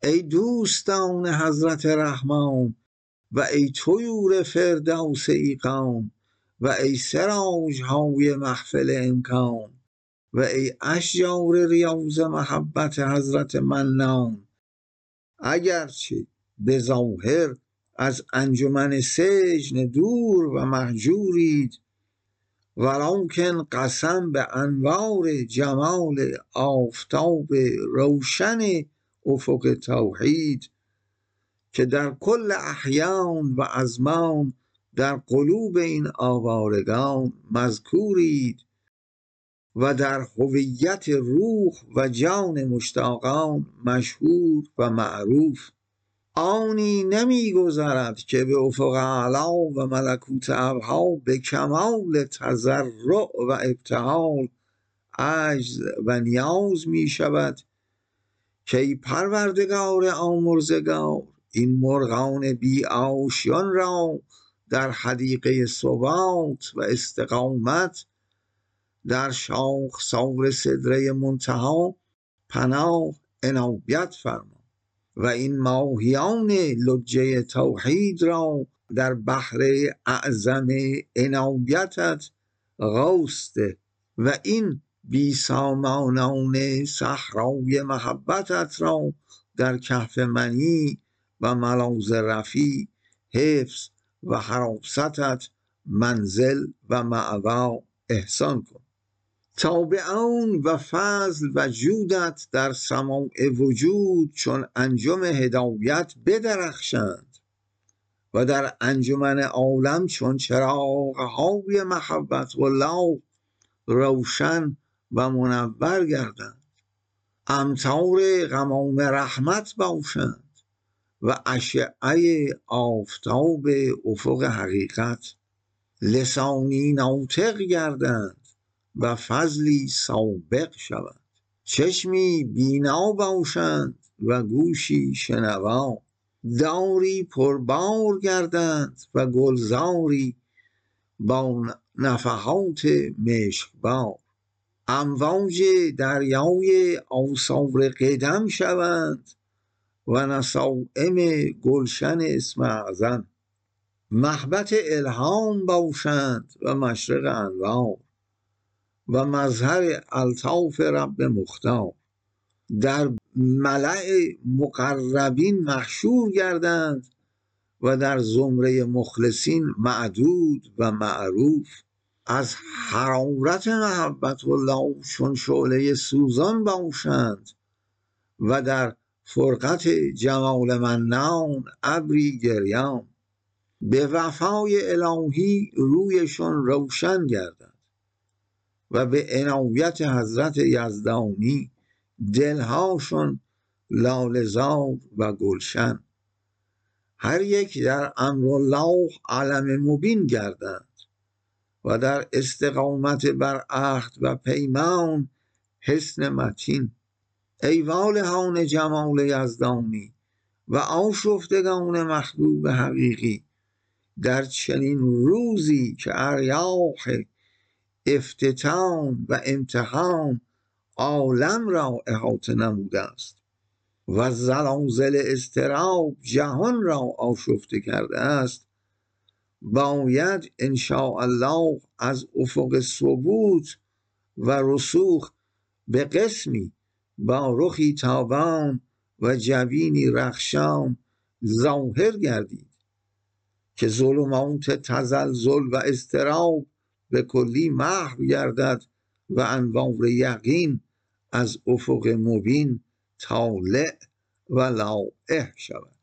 ای دوستان حضرت رحمان و ای طیور فردوس ایقان و ای سراج های محفل امکان و ای اشجار ریاض محبت حضرت منان، اگرچه به ظاهر از انجمن سجن دور و مهجورید، ولکن قسم به انوار جمال آفتاب روشن افق توحید که در کل احیان و ازمان در قلوب این آوارگان مذکورید و در هویت روح و جان مشتاقان مشهور و معروف. آنی نمی گذرد که به افق اعلی و ملکوت ابها به کمال تضرع و ابتهال عجز و نیاز می شود که ای پروردگار آمرزگار، این مرغان بی آشیان را در حدیقه ثبات و استقامت در شاخسار سدره منتها پناه عنایت فرما و این ماهیان لجه توحید را در بحر اعظم عنایتت غوث ده و این بی سامانان صحرای محبتت را در کهف منی و ملاذ رفیع حفظ و حراستت منزل و مأوا احسان کن تا به عون و فضل و جودت در سماع وجود چون انجم هدایت بدرخشند و در انجمن عالم چون چراغ‌های محبت والله روشن و منور گردند، امطار غمام رحمت باشند و اشعه آفتاب افق حقیقت، لسانی ناطق گردند و فضلی سابق شود، چشمی بینا باشند و گوشی شنوا، داری پربار گردند و گلزاری با نفحات مشکبار، امواج دریای آثار قدم شوند و نسائم گلشن اسم اعظم، محبت الهام باشند و مشرق انوار و مظهر الطاف رب مختار، در ملأ مقربین محشور گردند و در زمره مخلصین معدود و معروف، از حرارت محبت الله چون شعله سوزان باشند و در فرقت جمال منان ابری گریان، به وفای الهی رویشون روشن گردند و به عنایت حضرت یزدانی دلهاشون لاله‌زار و گلشن، هر یک در امرالله علم مبین گردند و در استقامت بر عهد و پیمان حصن متین. ای والهان جمال یزدانی و آشفتگان محبوب حقیقی، در چنین روزی که اریاح افتتان و امتحان عالم را احاطه نموده است و زلازل اضطراب جهان را آشفته کرده است، باید ان شاء الله از افق ثبوت و رسوخ به قسمی با رخی تابان و جبینی رخشان ظاهر گردید که ظلمات تزلزل و اضطراب به کلی محو گردد و انوار یقین از افق مبین طالع و لاح شود.